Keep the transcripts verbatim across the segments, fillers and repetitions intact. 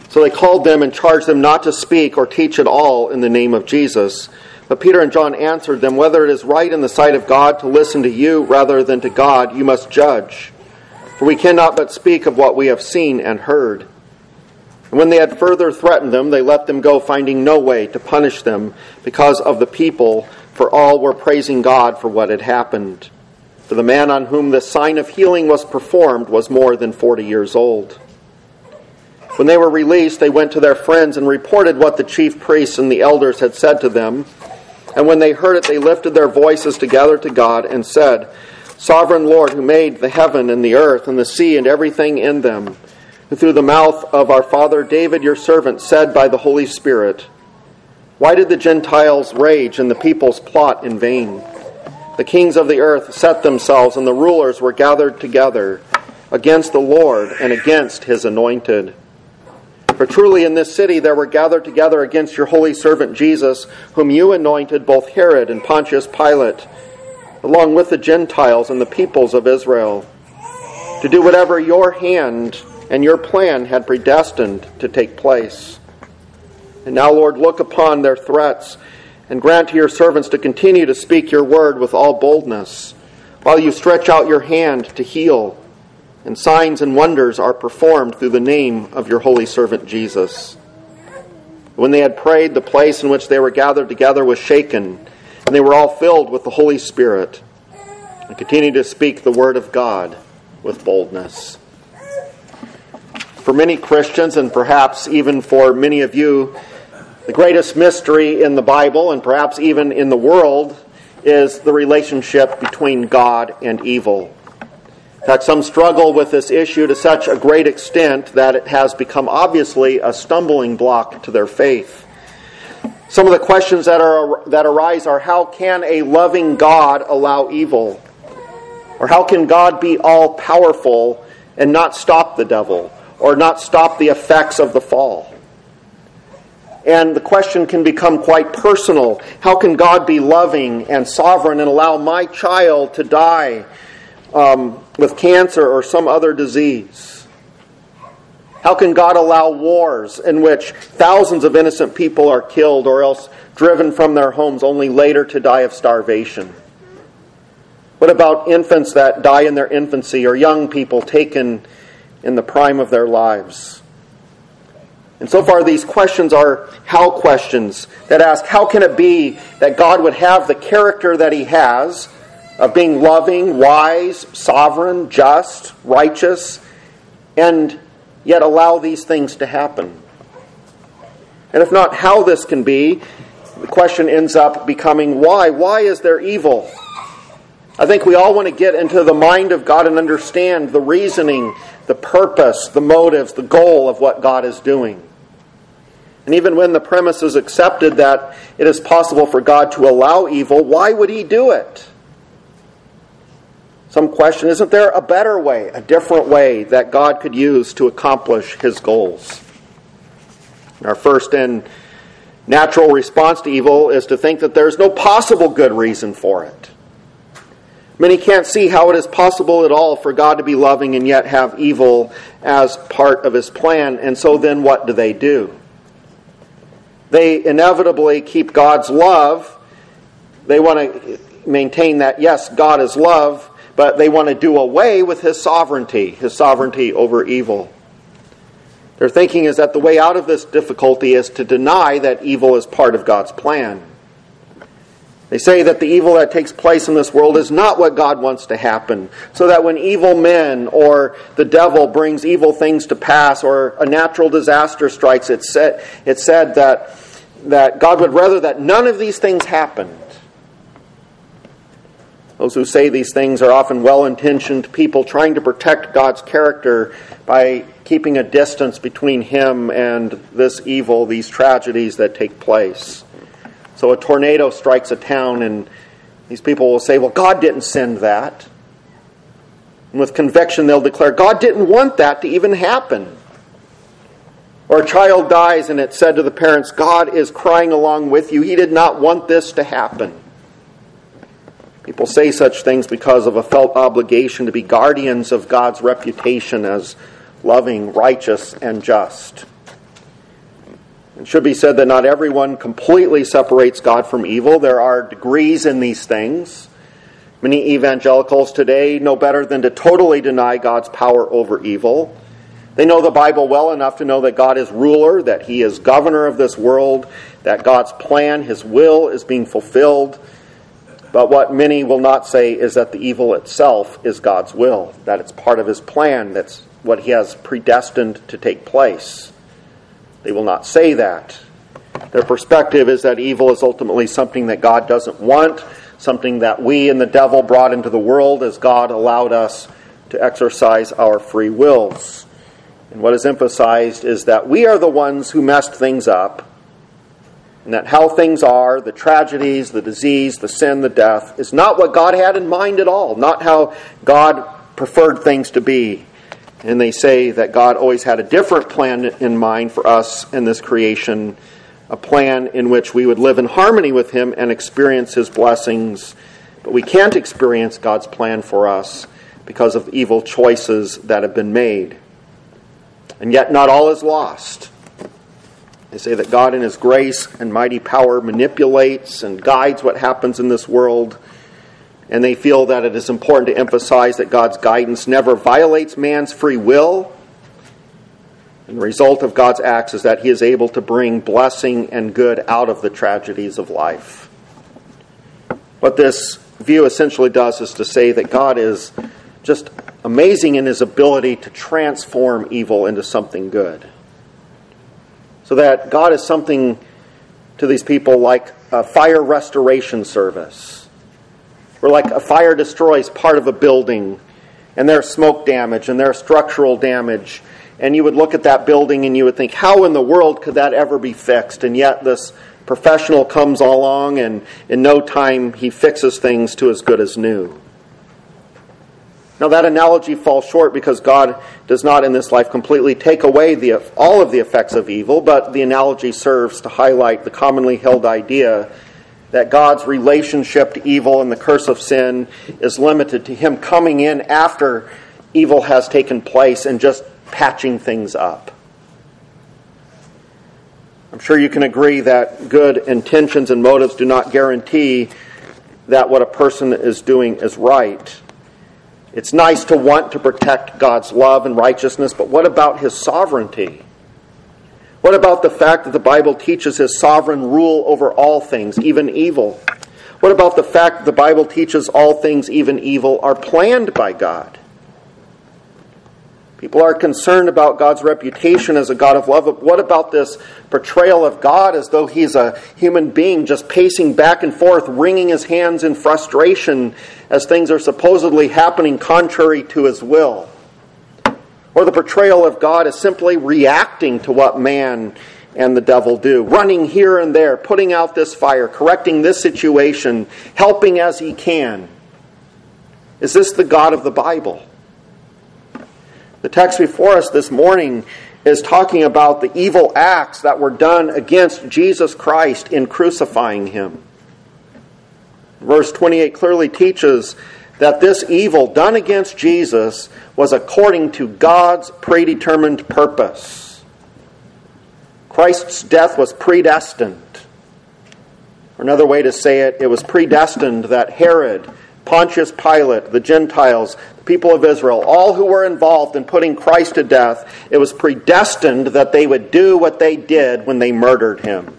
So they called them and charged them not to speak or teach at all in the name of Jesus. But Peter and John answered them, "Whether it is right in the sight of God to listen to you rather than to God, you must judge. For we cannot but speak of what we have seen and heard." And when they had further threatened them, they let them go, finding no way to punish them because of the people, for all were praising God for what had happened. For the man on whom the sign of healing was performed was more than forty years old. When they were released, they went to their friends and reported what the chief priests and the elders had said to them. And when they heard it, they lifted their voices together to God and said, "Sovereign Lord, who made the heaven and the earth and the sea and everything in them, who through the mouth of our father David, your servant, said by the Holy Spirit, why did the Gentiles rage and the peoples plot in vain? The kings of the earth set themselves, and the rulers were gathered together against the Lord and against his anointed. For truly in this city there were gathered together against your holy servant Jesus, whom you anointed, both Herod and Pontius Pilate, along with the Gentiles and the peoples of Israel, to do whatever your hand and your plan had predestined to take place. And now, Lord, look upon their threats and grant to your servants to continue to speak your word with all boldness, while you stretch out your hand to heal, and signs and wonders are performed through the name of your holy servant Jesus." When they had prayed, the place in which they were gathered together was shaken, and they were all filled with the Holy Spirit, and continued to speak the word of God with boldness. For many Christians, and perhaps even for many of you, the greatest mystery in the Bible, and perhaps even in the world, is the relationship between God and evil. In fact, some struggle with this issue to such a great extent that it has become obviously a stumbling block to their faith. Some of the questions that are that arise are, how can a loving God allow evil? Or how can God be all-powerful and not stop the devil, or not stop the effects of the fall? And the question can become quite personal. How can God be loving and sovereign and allow my child to die Um, with cancer or some other disease? How can God allow wars in which thousands of innocent people are killed or else driven from their homes only later to die of starvation? What about infants that die in their infancy or young people taken in the prime of their lives? And so far these questions are how questions that ask, how can it be that God would have the character that he has of being loving, wise, sovereign, just, righteous, and yet allow these things to happen? And if not how this can be, the question ends up becoming why. Why is there evil? I think we all want to get into the mind of God and understand the reasoning, the purpose, the motives, the goal of what God is doing. And even when the premise is accepted that it is possible for God to allow evil, why would he do it? Some question, isn't there a better way, a different way that God could use to accomplish his goals? Our first and natural response to evil is to think that there's no possible good reason for it. Many can't see how it is possible at all for God to be loving and yet have evil as part of his plan. And so then what do they do? They inevitably keep God's love. They want to maintain that, yes, God is love, but they want to do away with his sovereignty, his sovereignty over evil. Their thinking is that the way out of this difficulty is to deny that evil is part of God's plan. They say that the evil that takes place in this world is not what God wants to happen, so that when evil men or the devil brings evil things to pass or a natural disaster strikes, it's said, it's said that, that God would rather that none of these things happened. Those who say these things are often well-intentioned people trying to protect God's character by keeping a distance between him and this evil, these tragedies that take place. So a tornado strikes a town and these people will say, well, God didn't send that. And with conviction they'll declare, God didn't want that to even happen. Or a child dies and it's said to the parents, God is crying along with you. He did not want this to happen. People say such things because of a felt obligation to be guardians of God's reputation as loving, righteous, and just. It should be said that not everyone completely separates God from evil. There are degrees in these things. Many evangelicals today know better than to totally deny God's power over evil. They know the Bible well enough to know that God is ruler, that He is governor of this world, that God's plan, His will, is being fulfilled. But what many will not say is that the evil itself is God's will, that it's part of His plan, that's what He has predestined to take place. They will not say that. Their perspective is that evil is ultimately something that God doesn't want, something that we and the devil brought into the world as God allowed us to exercise our free wills. And what is emphasized is that we are the ones who messed things up, and that how things are, the tragedies, the disease, the sin, the death, is not what God had in mind at all, not how God preferred things to be. And they say that God always had a different plan in mind for us in this creation, a plan in which we would live in harmony with Him and experience His blessings. But we can't experience God's plan for us because of evil choices that have been made. And yet not all is lost. They say that God in His grace and mighty power manipulates and guides what happens in this world. And they feel that it is important to emphasize that God's guidance never violates man's free will. And the result of God's acts is that He is able to bring blessing and good out of the tragedies of life. What this view essentially does is to say that God is just amazing in His ability to transform evil into something good. So that God is something to these people like a fire restoration service, where like a fire destroys part of a building, and there's smoke damage, and there's structural damage, and you would look at that building and you would think, how in the world could that ever be fixed? And yet this professional comes along, and in no time he fixes things to as good as new. Now that analogy falls short because God does not in this life completely take away the, all of the effects of evil, but the analogy serves to highlight the commonly held idea that God's relationship to evil and the curse of sin is limited to Him coming in after evil has taken place and just patching things up. I'm sure you can agree that good intentions and motives do not guarantee that what a person is doing is right. It's nice to want to protect God's love and righteousness, but what about His sovereignty? What about the fact that the Bible teaches His sovereign rule over all things, even evil? What about the fact that the Bible teaches all things, even evil, are planned by God? People are concerned about God's reputation as a God of love. But what about this portrayal of God as though He's a human being just pacing back and forth, wringing His hands in frustration as things are supposedly happening contrary to His will? Or the portrayal of God as simply reacting to what man and the devil do, running here and there, putting out this fire, correcting this situation, helping as He can. Is this the God of the Bible? The text before us this morning is talking about the evil acts that were done against Jesus Christ in crucifying Him. Verse twenty-eight clearly teaches that this evil done against Jesus was according to God's predetermined purpose. Christ's death was predestined. Or another way to say it, it was predestined that Herod, Pontius Pilate, the Gentiles, the people of Israel, all who were involved in putting Christ to death, it was predestined that they would do what they did when they murdered Him.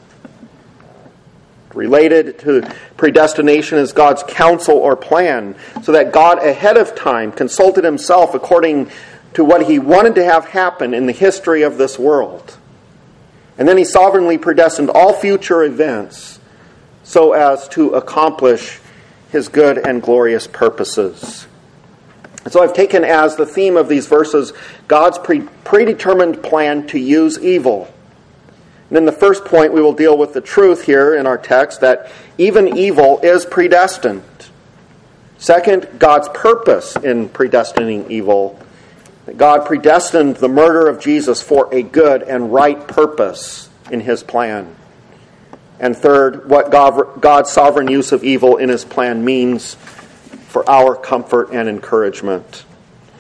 Related to predestination is God's counsel or plan, so that God ahead of time consulted Himself according to what He wanted to have happen in the history of this world. And then He sovereignly predestined all future events so as to accomplish His good and glorious purposes. And so I've taken as the theme of these verses God's pre- predetermined plan to use evil. And in the first point, we will deal with the truth here in our text that even evil is predestined. Second, God's purpose in predestining evil. That God predestined the murder of Jesus for a good and right purpose in His plan. And third, what God, God's sovereign use of evil in His plan means for our comfort and encouragement.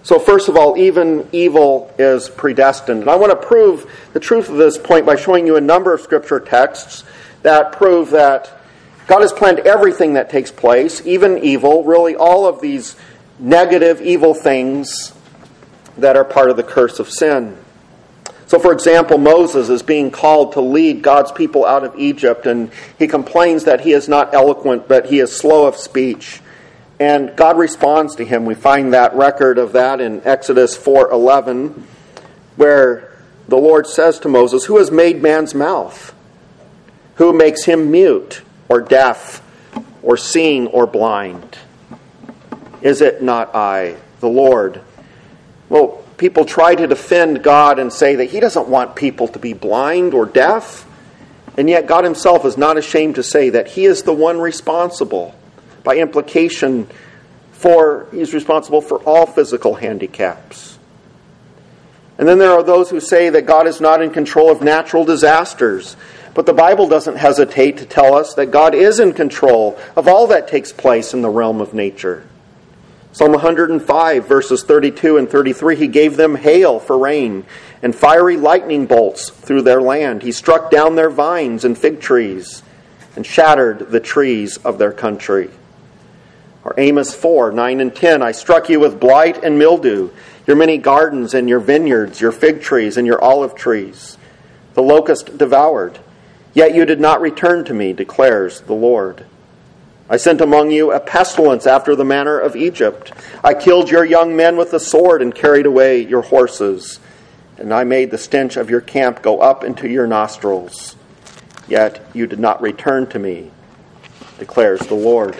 So first of all, even evil is predestined. And I want to prove the truth of this point by showing you a number of scripture texts that prove that God has planned everything that takes place, even evil, really all of these negative, evil things that are part of the curse of sin. So for example, Moses is being called to lead God's people out of Egypt, and he complains that he is not eloquent, but he is slow of speech. And God responds to him. We find that record of that in Exodus four eleven, where the Lord says to Moses, "Who has made man's mouth? Who makes him mute or deaf or seeing or blind? Is it not I, the Lord?" Well, people try to defend God and say that he doesn't want people to be blind or deaf. And yet God himself is not ashamed to say that he is the one responsible. By implication, for he's responsible for all physical handicaps. And then there are those who say that God is not in control of natural disasters. But the Bible doesn't hesitate to tell us that God is in control of all that takes place in the realm of nature. Psalm one hundred five, verses thirty-two and thirty-three, he gave them hail for rain and fiery lightning bolts through their land. He struck down their vines and fig trees and shattered the trees of their country. Or Amos four, nine and ten, I struck you with blight and mildew, your many gardens and your vineyards, your fig trees and your olive trees. The locust devoured, yet you did not return to me, declares the Lord. I sent among you a pestilence after the manner of Egypt. I killed your young men with the sword and carried away your horses. And I made the stench of your camp go up into your nostrils. Yet you did not return to me, declares the Lord.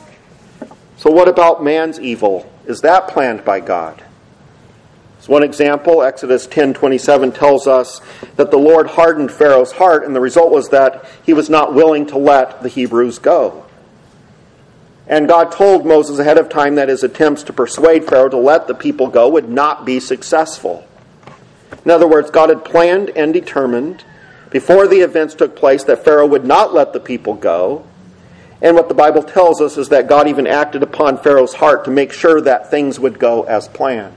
So what about man's evil? Is that planned by God? As one example, Exodus ten twenty-seven tells us that the Lord hardened Pharaoh's heart, and the result was that he was not willing to let the Hebrews go. And God told Moses ahead of time that his attempts to persuade Pharaoh to let the people go would not be successful. In other words, God had planned and determined before the events took place that Pharaoh would not let the people go. And what the Bible tells us is that God even acted upon Pharaoh's heart to make sure that things would go as planned.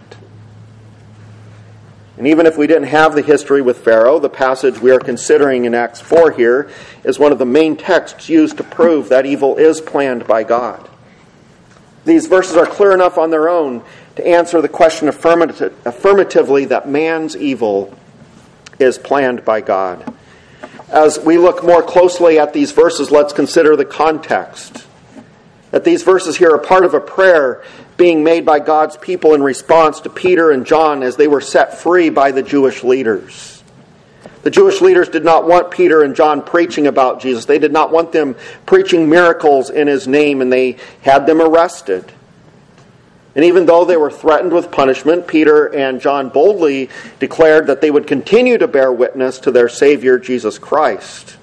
And even if we didn't have the history with Pharaoh, the passage we are considering in Acts four here is one of the main texts used to prove that evil is planned by God. These verses are clear enough on their own to answer the question affirmative, affirmatively that man's evil is planned by God. As we look more closely at these verses, let's consider the context. That these verses here are part of a prayer being made by God's people in response to Peter and John as they were set free by the Jewish leaders. The Jewish leaders did not want Peter and John preaching about Jesus. They did not want them preaching miracles in his name, and they had them arrested. And even though they were threatened with punishment, Peter and John boldly declared that they would continue to bear witness to their Savior, Jesus Christ.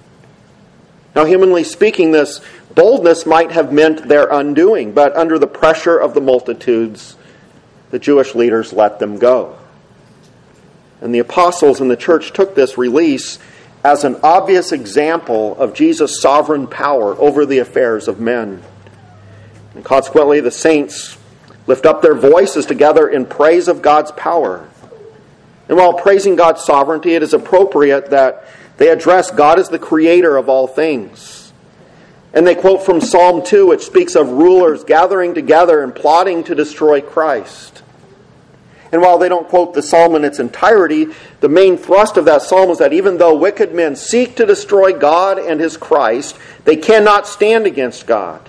Now, humanly speaking, this boldness might have meant their undoing, but under the pressure of the multitudes, the Jewish leaders let them go. And the apostles in the church took this release as an obvious example of Jesus' sovereign power over the affairs of men. And consequently, the saints lift up their voices together in praise of God's power. And while praising God's sovereignty, it is appropriate that they address God as the creator of all things. And they quote from Psalm two, which speaks of rulers gathering together and plotting to destroy Christ. And while they don't quote the psalm in its entirety, the main thrust of that psalm is that even though wicked men seek to destroy God and his Christ, they cannot stand against God.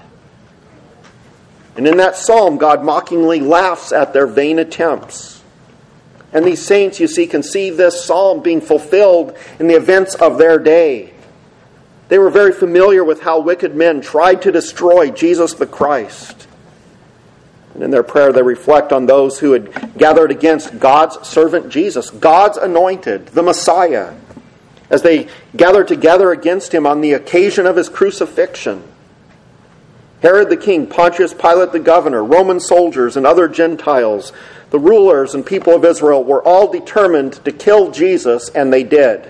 And in that psalm, God mockingly laughs at their vain attempts. And these saints, you see, can see this psalm being fulfilled in the events of their day. They were very familiar with how wicked men tried to destroy Jesus the Christ. And in their prayer, they reflect on those who had gathered against God's servant Jesus, God's anointed, the Messiah, as they gathered together against him on the occasion of his crucifixion. Herod the king, Pontius Pilate the governor, Roman soldiers, and other Gentiles, the rulers and people of Israel were all determined to kill Jesus, and they did.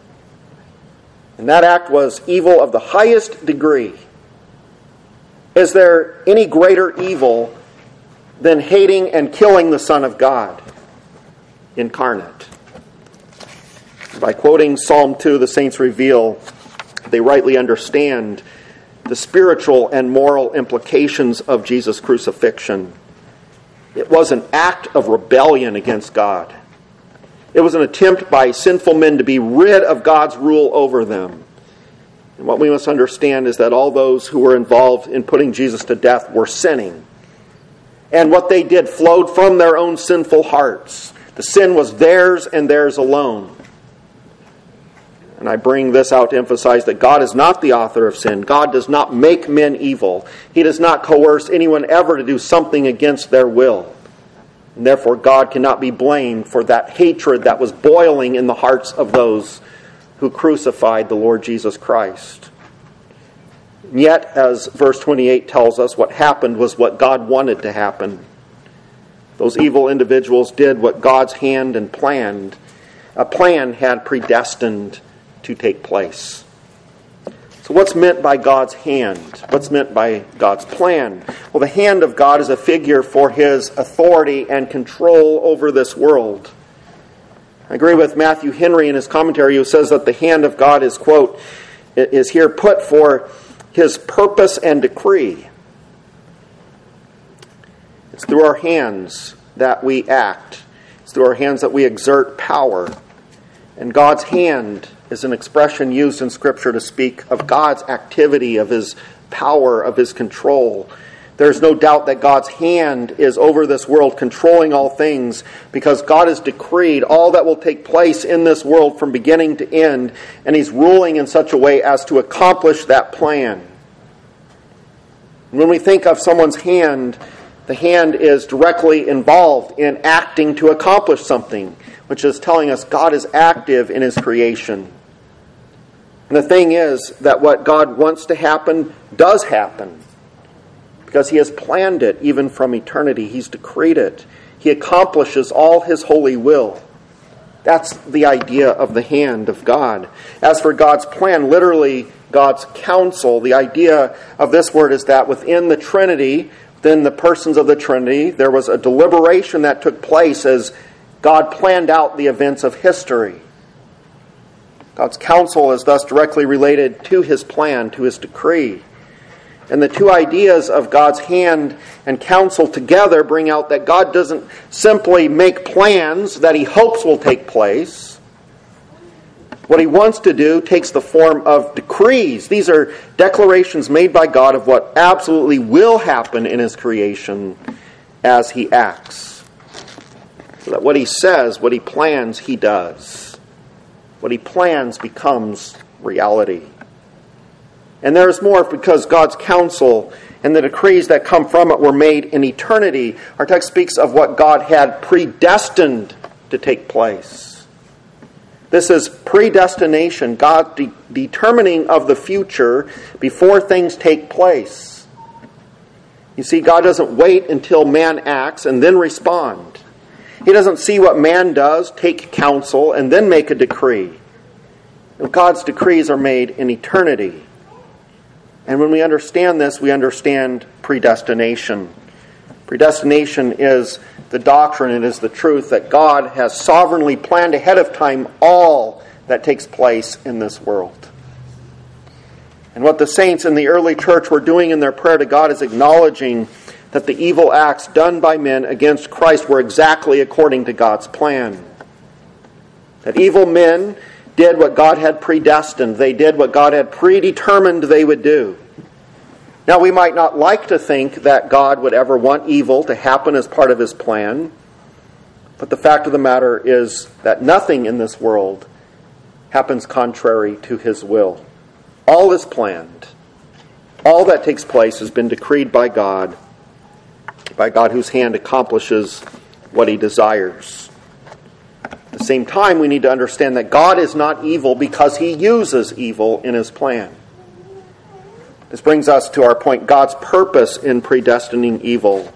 And that act was evil of the highest degree. Is there any greater evil than hating and killing the Son of God incarnate. By quoting Psalm two, the saints reveal they rightly understand the spiritual and moral implications of Jesus' crucifixion. It was an act of rebellion against God. It was an attempt by sinful men to be rid of God's rule over them. And what we must understand is that all those who were involved in putting Jesus to death were sinning. And what they did flowed from their own sinful hearts. The sin was theirs and theirs alone. And I bring this out to emphasize that God is not the author of sin. God does not make men evil. He does not coerce anyone ever to do something against their will. And therefore, God cannot be blamed for that hatred that was boiling in the hearts of those who crucified the Lord Jesus Christ. And yet, as verse twenty-eight tells us, what happened was what God wanted to happen. Those evil individuals did what God's hand and planned, a plan had predestined to take place. So what's meant by God's hand? What's meant by God's plan? Well, the hand of God is a figure for His authority and control over this world. I agree with Matthew Henry in his commentary, who says that the hand of God is, quote, is here put for His purpose and decree. It's through our hands that we act. It's through our hands that we exert power. And God's hand is an expression used in Scripture to speak of God's activity, of His power, of His control. There's no doubt that God's hand is over this world, controlling all things, because God has decreed all that will take place in this world from beginning to end, and He's ruling in such a way as to accomplish that plan. When we think of someone's hand, the hand is directly involved in acting to accomplish something, which is telling us God is active in His creation. And the thing is that what God wants to happen does happen, because He has planned it even from eternity. He's decreed it. He accomplishes all His holy will. That's the idea of the hand of God. As for God's plan, literally God's counsel, the idea of this word is that within the Trinity, within the persons of the Trinity, there was a deliberation that took place as God planned out the events of history. God's counsel is thus directly related to His plan, to His decree. And the two ideas of God's hand and counsel together bring out that God doesn't simply make plans that He hopes will take place. What He wants to do takes the form of decrees. These are declarations made by God of what absolutely will happen in His creation as He acts. So that what He says, what He plans, He does. What He plans becomes reality. And there is more, because God's counsel and the decrees that come from it were made in eternity. Our text speaks of what God had predestined to take place. This is predestination, God de- determining of the future before things take place. You see, God doesn't wait until man acts and then respond. He doesn't see what man does, take counsel, and then make a decree. God's decrees are made in eternity. And when we understand this, we understand predestination. Predestination is the doctrine, it is the truth that God has sovereignly planned ahead of time all that takes place in this world. And what the saints in the early church were doing in their prayer to God is acknowledging that the evil acts done by men against Christ were exactly according to God's plan. That evil men did what God had predestined. They did what God had predetermined they would do. Now, we might not like to think that God would ever want evil to happen as part of His plan, but the fact of the matter is that nothing in this world happens contrary to His will. All is planned. All that takes place has been decreed by God, by God whose hand accomplishes what He desires. At the same time, we need to understand that God is not evil because He uses evil in His plan. This brings us to our point, God's purpose in predestining evil.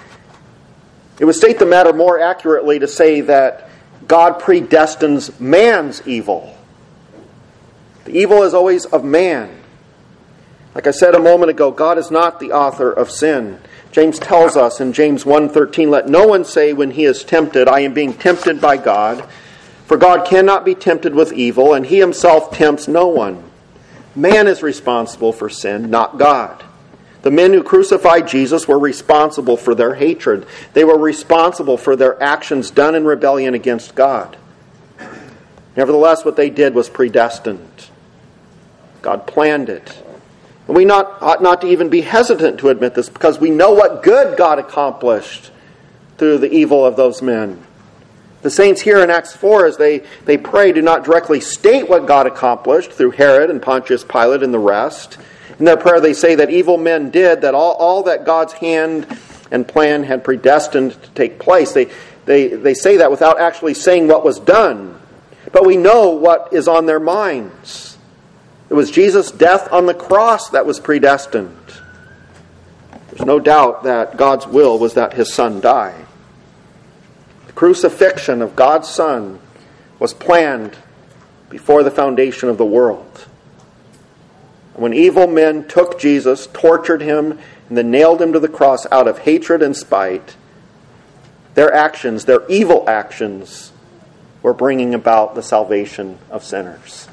It would state the matter more accurately to say that God predestines man's evil. The evil is always of man. Like I said a moment ago, God is not the author of sin. James tells us in James one thirteen, let no one say when he is tempted, I am being tempted by God. For God cannot be tempted with evil, and he himself tempts no one. Man is responsible for sin, not God. The men who crucified Jesus were responsible for their hatred. They were responsible for their actions done in rebellion against God. Nevertheless, what they did was predestined. God planned it. And we not, ought not to even be hesitant to admit this, because we know what good God accomplished through the evil of those men. The saints here in Acts four, as they, they pray, do not directly state what God accomplished through Herod and Pontius Pilate and the rest. In their prayer, they say that evil men did, that all, all that God's hand and plan had predestined to take place. They, they, they say that without actually saying what was done. But we know what is on their minds. It was Jesus' death on the cross that was predestined. There's no doubt that God's will was that his Son die. Crucifixion of God's Son was planned before the foundation of the world. When evil men took Jesus, tortured him, and then nailed him to the cross out of hatred and spite, their actions, their evil actions, were bringing about the salvation of sinners.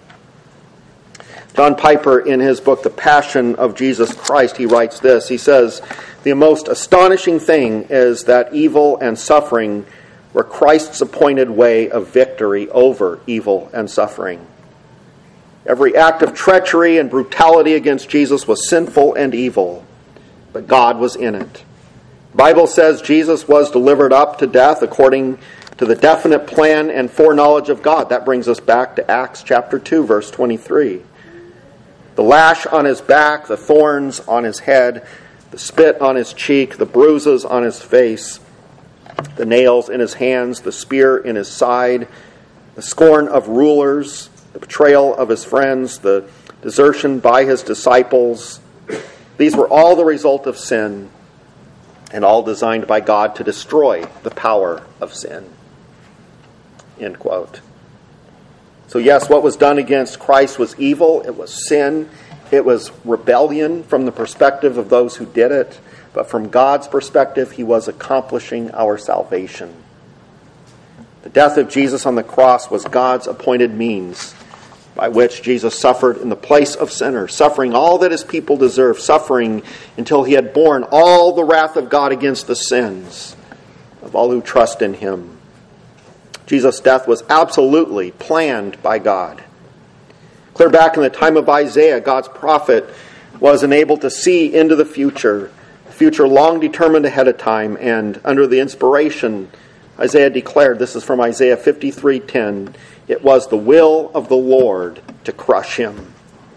John Piper, in his book, The Passion of Jesus Christ, he writes this. He says, the most astonishing thing is that evil and suffering were Christ's appointed way of victory over evil and suffering. Every act of treachery and brutality against Jesus was sinful and evil, but God was in it. The Bible says Jesus was delivered up to death according to the definite plan and foreknowledge of God. That brings us back to Acts chapter two, verse twenty-three. The lash on his back, the thorns on his head, the spit on his cheek, the bruises on his face, the nails in his hands, the spear in his side, the scorn of rulers, the betrayal of his friends, the desertion by his disciples. These were all the result of sin, and all designed by God to destroy the power of sin. End quote. So yes, what was done against Christ was evil. It was sin. It was rebellion from the perspective of those who did it. But from God's perspective, he was accomplishing our salvation. The death of Jesus on the cross was God's appointed means by which Jesus suffered in the place of sinners, suffering all that his people deserved, suffering until he had borne all the wrath of God against the sins of all who trust in him. Jesus' death was absolutely planned by God. Clear back in the time of Isaiah, God's prophet was enabled to see into the future, a future long determined ahead of time, and under the inspiration, Isaiah declared, this is from Isaiah fifty-three ten, it was the will of the Lord to crush him.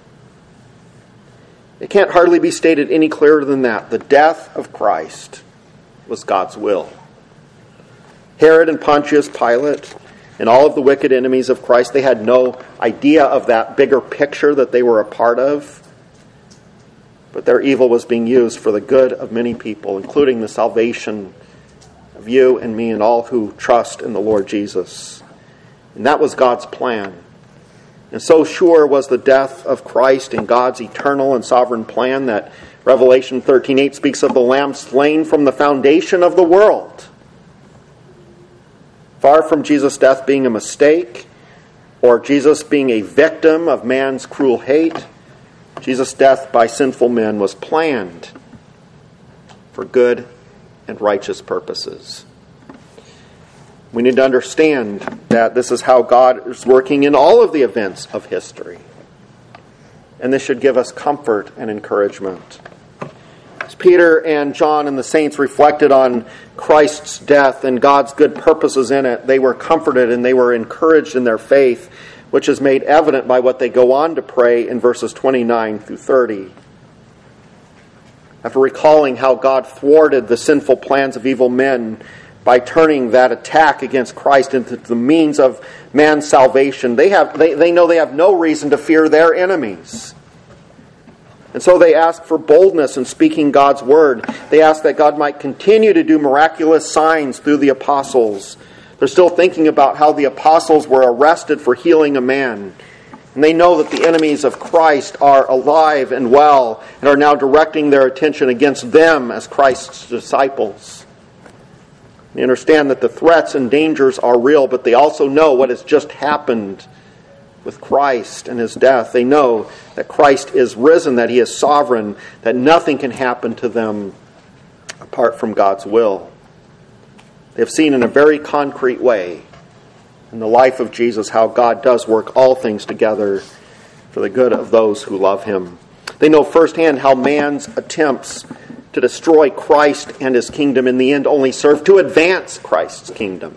It can't hardly be stated any clearer than that. The death of Christ was God's will. Herod and Pontius Pilate and all of the wicked enemies of Christ, they had no idea of that bigger picture that they were a part of. But their evil was being used for the good of many people, including the salvation of you and me and all who trust in the Lord Jesus. And that was God's plan. And so sure was the death of Christ in God's eternal and sovereign plan that Revelation thirteen eight speaks of the Lamb slain from the foundation of the world. Far from Jesus' death being a mistake or Jesus being a victim of man's cruel hate, Jesus' death by sinful men was planned for good and righteous purposes. We need to understand that this is how God is working in all of the events of history. And this should give us comfort and encouragement. As Peter and John and the saints reflected on Christ's death and God's good purposes in it, they were comforted and they were encouraged in their faith, which is made evident by what they go on to pray in verses twenty-nine through thirty. After recalling how God thwarted the sinful plans of evil men by turning that attack against Christ into the means of man's salvation, they have they, they know they have no reason to fear their enemies. And so they ask for boldness in speaking God's word. They ask that God might continue to do miraculous signs through the apostles. They're still thinking about how the apostles were arrested for healing a man. And they know that the enemies of Christ are alive and well and are now directing their attention against them as Christ's disciples. They understand that the threats and dangers are real, but they also know what has just happened with Christ and His death. They know that Christ is risen, that He is sovereign, that nothing can happen to them apart from God's will. They have seen in a very concrete way in the life of Jesus how God does work all things together for the good of those who love Him. They know firsthand how man's attempts to destroy Christ and His kingdom in the end only serve to advance Christ's kingdom.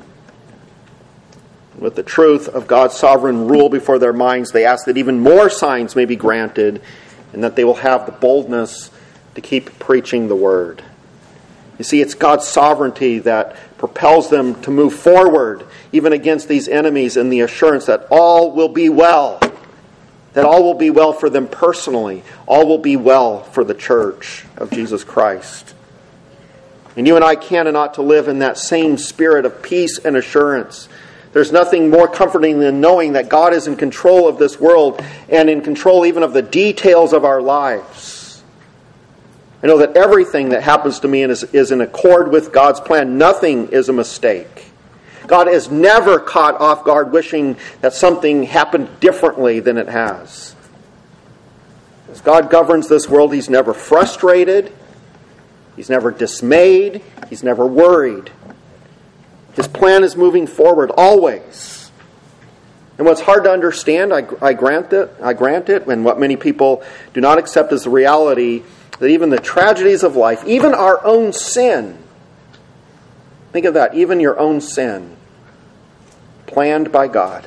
With the truth of God's sovereign rule before their minds, they ask that even more signs may be granted and that they will have the boldness to keep preaching the word. You see, it's God's sovereignty that propels them to move forward, even against these enemies, in the assurance that all will be well. That all will be well for them personally. All will be well for the church of Jesus Christ. And you and I can and ought to live in that same spirit of peace and assurance. There's nothing more comforting than knowing that God is in control of this world and in control even of the details of our lives. I know that everything that happens to me is, is in accord with God's plan. Nothing is a mistake. God is never caught off guard wishing that something happened differently than it has. As God governs this world, He's never frustrated. He's never dismayed. He's never worried. His plan is moving forward always. And what's hard to understand, I, I grant it, I grant it, and what many people do not accept is the reality that even the tragedies of life, even our own sin, think of that, even your own sin, planned by God.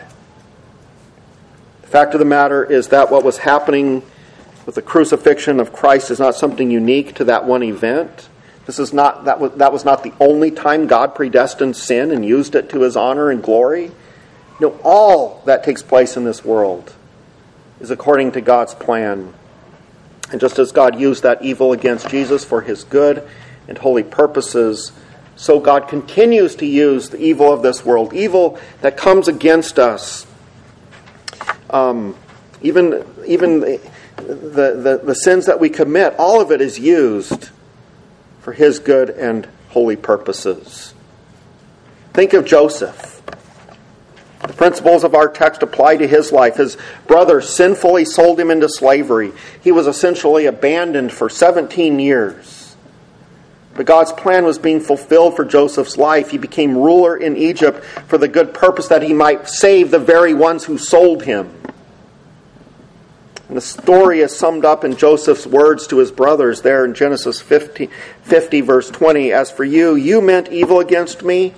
The fact of the matter is that what was happening with the crucifixion of Christ is not something unique to that one event. This is not that was, that was not the only time God predestined sin and used it to His honor and glory. No, all that takes place in this world is according to God's plan. And just as God used that evil against Jesus for His good and holy purposes, so God continues to use the evil of this world, evil that comes against us. Um, even even the, the, the sins that we commit, all of it is used for His good and holy purposes. Think of Joseph. The principles of our text apply to his life. His brother sinfully sold him into slavery. He was essentially abandoned for seventeen years. But God's plan was being fulfilled for Joseph's life. He became ruler in Egypt for the good purpose that he might save the very ones who sold him. And the story is summed up in Joseph's words to his brothers there in Genesis fifty, fifty verse twenty. As for you, you meant evil against me.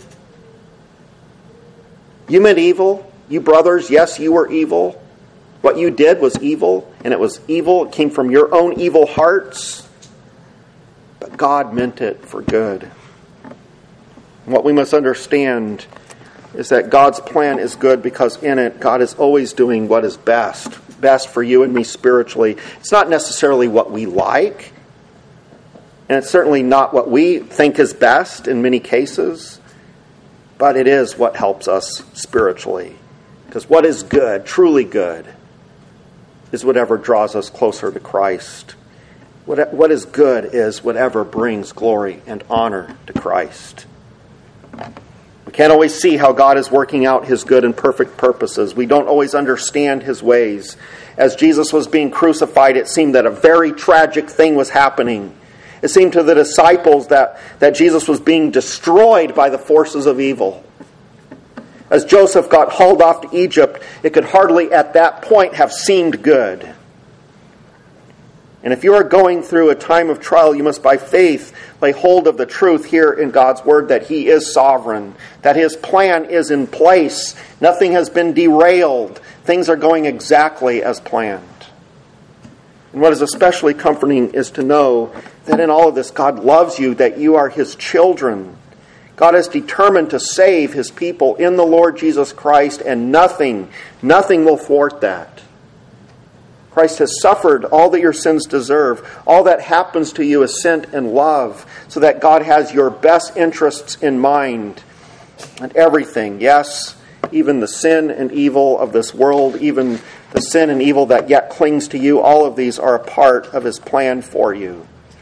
You meant evil. You brothers, yes, you were evil. What you did was evil, and it was evil. It came from your own evil hearts. But God meant it for good. And what we must understand is that God's plan is good because in it, God is always doing what is best. Best for you and me spiritually. It's not necessarily what we like, and it's certainly not what we think is best in many cases. But it is what helps us spiritually. Because what is good, truly good, is whatever draws us closer to Christ. What, what is good is whatever brings glory and honor to Christ. We can't always see how God is working out His good and perfect purposes. We don't always understand His ways. As Jesus was being crucified, it seemed that a very tragic thing was happening. It seemed to the disciples that, that Jesus was being destroyed by the forces of evil. As Joseph got hauled off to Egypt, it could hardly at that point have seemed good. And if you are going through a time of trial, you must by faith lay hold of the truth here in God's Word that He is sovereign, that His plan is in place, nothing has been derailed, things are going exactly as planned. And what is especially comforting is to know that in all of this, God loves you, that you are His children. God is determined to save His people in the Lord Jesus Christ, and nothing, nothing will thwart that. Christ has suffered all that your sins deserve. All that happens to you is sent in love, so that God has your best interests in mind. And everything, yes, even the sin and evil of this world, even the sin and evil that yet clings to you, all of these are a part of his plan for you.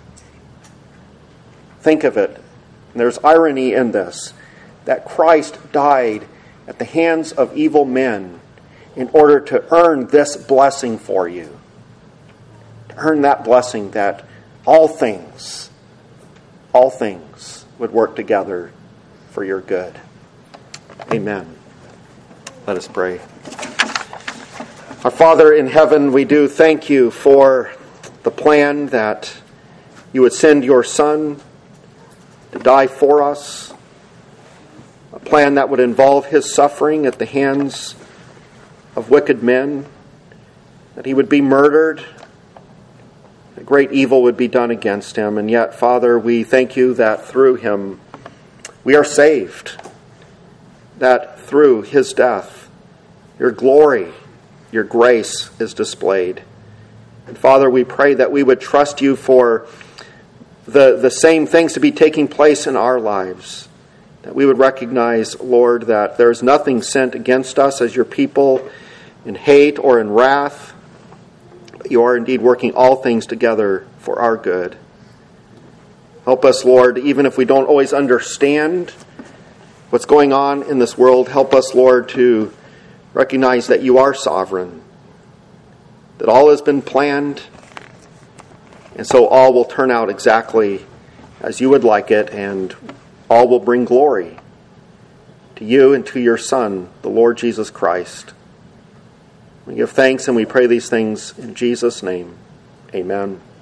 Think of it. There's irony in this, that Christ died at the hands of evil men in order to earn this blessing for you. To earn that blessing that all things, all things would work together for your good. Amen. Let us pray. Our Father in heaven, we do thank you for the plan that you would send your Son to die for us, a plan that would involve his suffering at the hands of wicked men, that he would be murdered, that great evil would be done against him. And yet, Father, we thank you that through him we are saved, that through his death your glory, your grace is displayed. And Father, we pray that we would trust you for the, the same things to be taking place in our lives. That we would recognize, Lord, that there is nothing sent against us as your people in hate or in wrath. But you are indeed working all things together for our good. Help us, Lord, even if we don't always understand what's going on in this world, help us, Lord, to recognize that you are sovereign, that all has been planned, and so all will turn out exactly as you would like it, and all will bring glory to you and to your Son, the Lord Jesus Christ. We give thanks and we pray these things in Jesus' name. Amen.